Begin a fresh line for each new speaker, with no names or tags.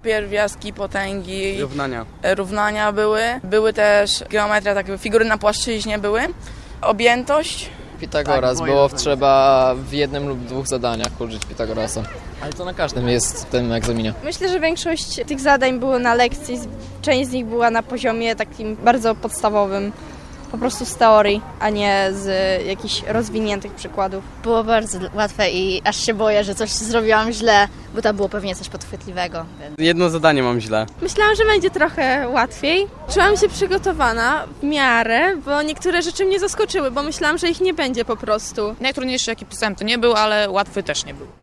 Pierwiastki, potęgi,
Równania
były. Były też geometria, takie figury na płaszczyźnie były. Objętość.
Pitagoras, było trzeba w jednym lub dwóch zadaniach użyć Pitagorasa. Ale to na każdym jest w tym egzaminie.
Myślę, że większość tych zadań było na lekcji, część z nich była na poziomie takim bardzo podstawowym, po prostu z teorii, a nie z jakichś rozwiniętych przykładów.
Było bardzo łatwe i aż się boję, że coś zrobiłam źle, bo tam było pewnie coś podchwytliwego. Więc.
Jedno zadanie mam źle.
Myślałam, że będzie trochę łatwiej. Czułam się przygotowana w miarę, bo niektóre rzeczy mnie zaskoczyły, bo myślałam, że ich nie będzie po prostu.
Najtrudniejszy jaki pisałem to nie był, ale łatwy też nie był.